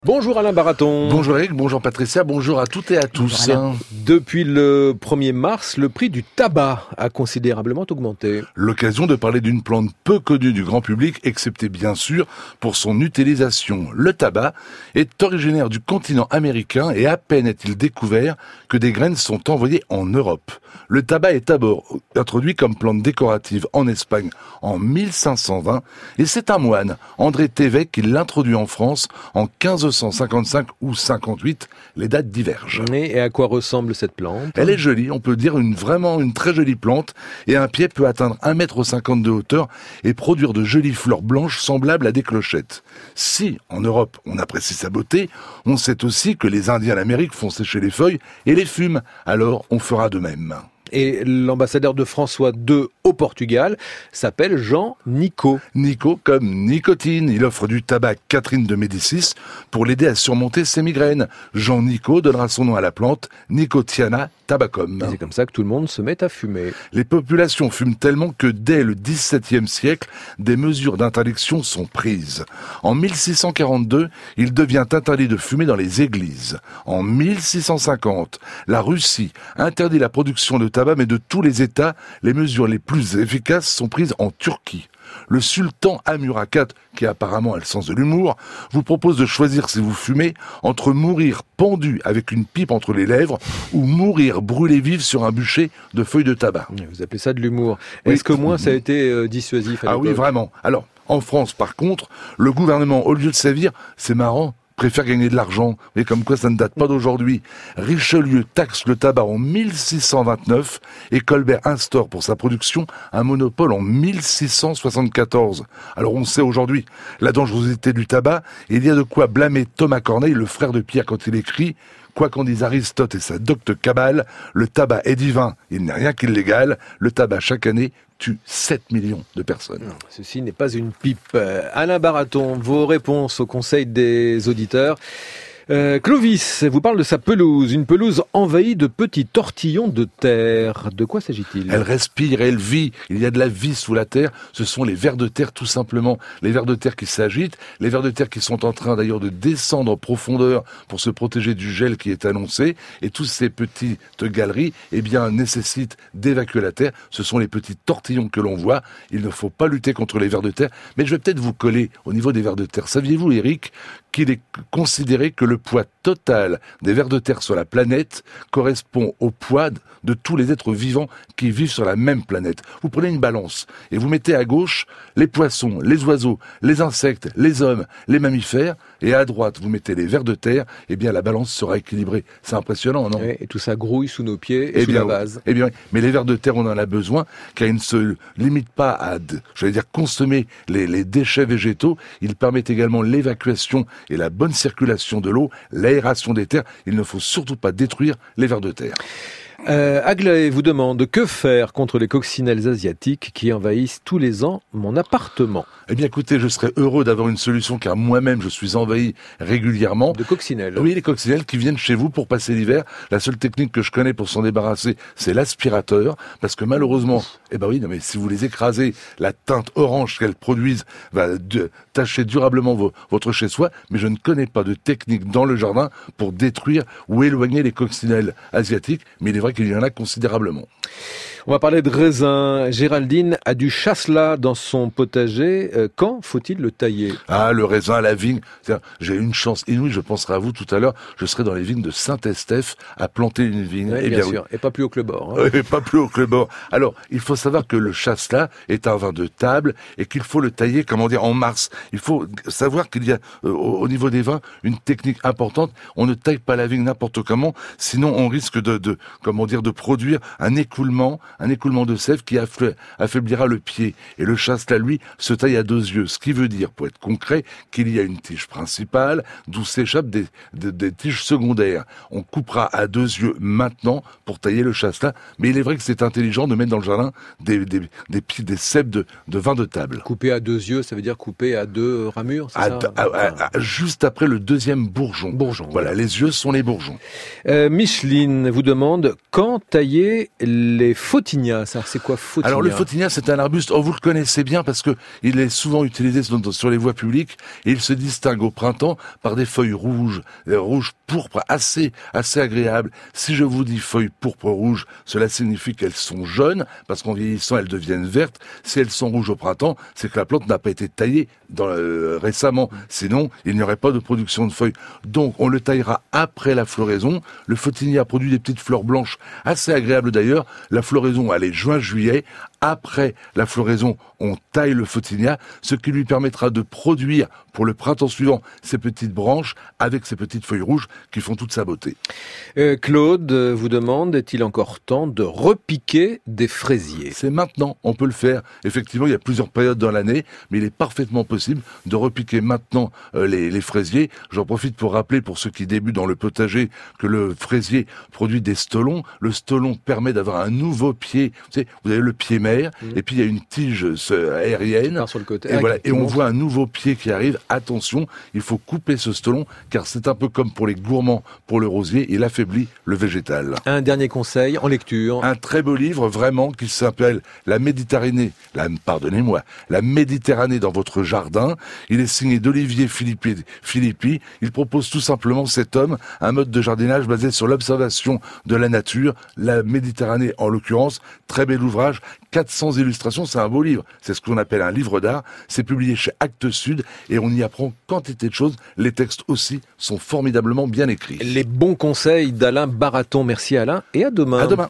Bonjour Alain Baraton. Bonjour Eric, bonjour Patricia, bonjour à toutes et à tous. Depuis le 1er mars, le prix du tabac a considérablement augmenté. L'occasion de parler d'une plante peu connue du grand public, excepté bien sûr pour son utilisation. Le tabac est originaire du continent américain et à peine est-il découvert que des graines sont envoyées en Europe. Le tabac est d'abord introduit comme plante décorative en Espagne en 1520 et c'est un moine, André Tévez, qui l'introduit en France en 1555 ou 58, les dates divergent. Et à quoi ressemble cette plante ? Elle est jolie, on peut dire vraiment une très jolie plante, et un pied peut atteindre 1,50 m de hauteur et produire de jolies fleurs blanches semblables à des clochettes. Si, en Europe, on apprécie sa beauté, on sait aussi que les Indiens d'Amérique font sécher les feuilles et les fument, alors on fera de même. Et l'ambassadeur de François II au Portugal s'appelle Jean Nicot. Nicot comme nicotine. Il offre du tabac à Catherine de Médicis pour l'aider à surmonter ses migraines. Jean Nicot donnera son nom à la plante, Nicotiana tabacum. Et c'est comme ça que tout le monde se met à fumer. Les populations fument tellement que dès le XVIIe siècle, des mesures d'interdiction sont prises. En 1642, il devient interdit de fumer dans les églises. En 1650, la Russie interdit la production de tabac, mais de tous les États, les mesures les plus efficaces sont prises en Turquie. Le sultan Amurakat, qui apparemment a le sens de l'humour, vous propose de choisir, si vous fumez, entre mourir pendu avec une pipe entre les lèvres ou mourir brûlé vif sur un bûcher de feuilles de tabac. Vous appelez ça de l'humour. Oui. Est-ce qu'au moins ça a été dissuasif à l'époque ? Oui, vraiment. Alors, en France, par contre, le gouvernement, au lieu de sévir, c'est marrant, préfère gagner de l'argent, mais comme quoi ça ne date pas d'aujourd'hui. Richelieu taxe le tabac en 1629 et Colbert instaure pour sa production un monopole en 1674. Alors on sait aujourd'hui la dangerosité du tabac, et il y a de quoi blâmer Thomas Corneille, le frère de Pierre, quand il écrit « Quoi qu'en dise Aristote et sa docte cabale, le tabac est divin, il n'est rien qu'illégal, le tabac chaque année tue 7 millions de personnes. » Ceci n'est pas une pipe. Alain Baraton, vos réponses au conseil des auditeurs. Clovis vous parle de sa pelouse, une pelouse envahie de petits tortillons de terre. De quoi s'agit-il ? Elle respire, elle vit, il y a de la vie sous la terre, ce sont les vers de terre tout simplement. Les vers de terre qui s'agitent, les vers de terre qui sont en train d'ailleurs de descendre en profondeur pour se protéger du gel qui est annoncé, et toutes ces petites galeries, nécessitent d'évacuer la terre. Ce sont les petits tortillons que l'on voit. Il ne faut pas lutter contre les vers de terre, mais je vais peut-être vous coller au niveau des vers de terre. Saviez-vous, Eric, qu'il est considéré que le poids total des vers de terre sur la planète correspond au poids de tous les êtres vivants qui vivent sur la même planète. Vous prenez une balance et vous mettez à gauche les poissons, les oiseaux, les insectes, les hommes, les mammifères, et à droite vous mettez les vers de terre, la balance sera équilibrée. C'est impressionnant, non ? Oui, et tout ça grouille sous nos pieds et sous la base. Mais les vers de terre, on en a besoin, car ils ne se limitent pas à, consommer les déchets végétaux. Ils permettent également l'évacuation et la bonne circulation de l'eau, l'aération des terres. Il ne faut surtout pas détruire les vers de terre. Aglaé vous demande que faire contre les coccinelles asiatiques qui envahissent tous les ans mon appartement. Écoutez, je serais heureux d'avoir une solution, car moi-même je suis envahi régulièrement. De coccinelles. Oui, les coccinelles qui viennent chez vous pour passer l'hiver. La seule technique que je connais pour s'en débarrasser, c'est l'aspirateur, parce que malheureusement, si vous les écrasez, la teinte orange qu'elles produisent va tacher durablement votre chez-soi, mais je ne connais pas de technique dans le jardin pour détruire ou éloigner les coccinelles asiatiques, mais il est vrai qu'il y en a considérablement. On va parler de raisin. Géraldine a du chasselas dans son potager. Quand faut-il le tailler ? Le raisin, la vigne. J'ai une chance inouïe, je penserai à vous tout à l'heure. Je serai dans les vignes de Saint-Estèphe à planter une vigne. Oui, bien sûr. Et pas plus haut que le bord. Oui, pas plus haut que le bord. Alors, il faut savoir que le chasselas est un vin de table et qu'il faut le tailler, en mars. Il faut savoir qu'il y a, au niveau des vins, une technique importante. On ne taille pas la vigne n'importe comment, sinon on risque de produire un écoulement de sève qui affaiblira le pied. Et le chasselas, lui, se taille à 2 yeux. Ce qui veut dire, pour être concret, qu'il y a une tige principale d'où s'échappent des tiges secondaires. On coupera à 2 yeux maintenant pour tailler le chasselas. Mais il est vrai que c'est intelligent de mettre dans le jardin des cèpes de vin de table. Couper à 2 yeux, ça veut dire couper à 2 ramures, c'est ça ? Juste après le deuxième bourgeon. Voilà, les yeux sont les bourgeons. Micheline vous demande quand tailler les faux Photinia, ça, c'est quoi Photinia? Alors le Photinia, c'est un arbuste, vous le connaissez bien parce que il est souvent utilisé sur les voies publiques et il se distingue au printemps par des feuilles rouges, pourpres, assez agréables. Si je vous dis feuilles pourpres rouges, cela signifie qu'elles sont jeunes parce qu'en vieillissant, elles deviennent vertes. Si elles sont rouges au printemps, c'est que la plante n'a pas été taillée récemment. Sinon, il n'y aurait pas de production de feuilles. Donc, on le taillera après la floraison. Le Photinia produit des petites fleurs blanches, assez agréables d'ailleurs. La floraison, elle est juin-juillet. Après la floraison, on taille le Photinia, ce qui lui permettra de produire pour le printemps suivant ces petites branches avec ces petites feuilles rouges qui font toute sa beauté. Claude vous demande, est-il encore temps de repiquer des fraisiers? C'est maintenant, on peut le faire. Effectivement, il y a plusieurs périodes dans l'année, mais il est parfaitement possible de repiquer maintenant les fraisiers. J'en profite pour rappeler pour ceux qui débutent dans le potager que le fraisier produit des stolons. Le stolon permet d'avoir un nouveau pied. Vous avez le pied mère, et puis il y a une tige aérienne, sur le côté. et voilà, et on voit un nouveau pied qui arrive. Attention, il faut couper ce stolon, car c'est un peu comme pour les gourmands, pour le rosier, il affaiblit le végétal. Un dernier conseil en lecture. Un très beau livre, vraiment, qui s'appelle La Méditerranée dans votre jardin. Il est signé d'Olivier Philippi. Il propose tout simplement, cet homme, un mode de jardinage basé sur l'observation de la nature, la Méditerranée en l'occurrence. Très bel ouvrage, 400 illustrations, c'est un beau livre. C'est ce qu'on appelle un livre d'art. C'est publié chez Actes Sud et on y apprend quantité de choses. Les textes aussi sont formidablement bien écrits. Les bons conseils d'Alain Baraton. Merci Alain et à demain. À demain.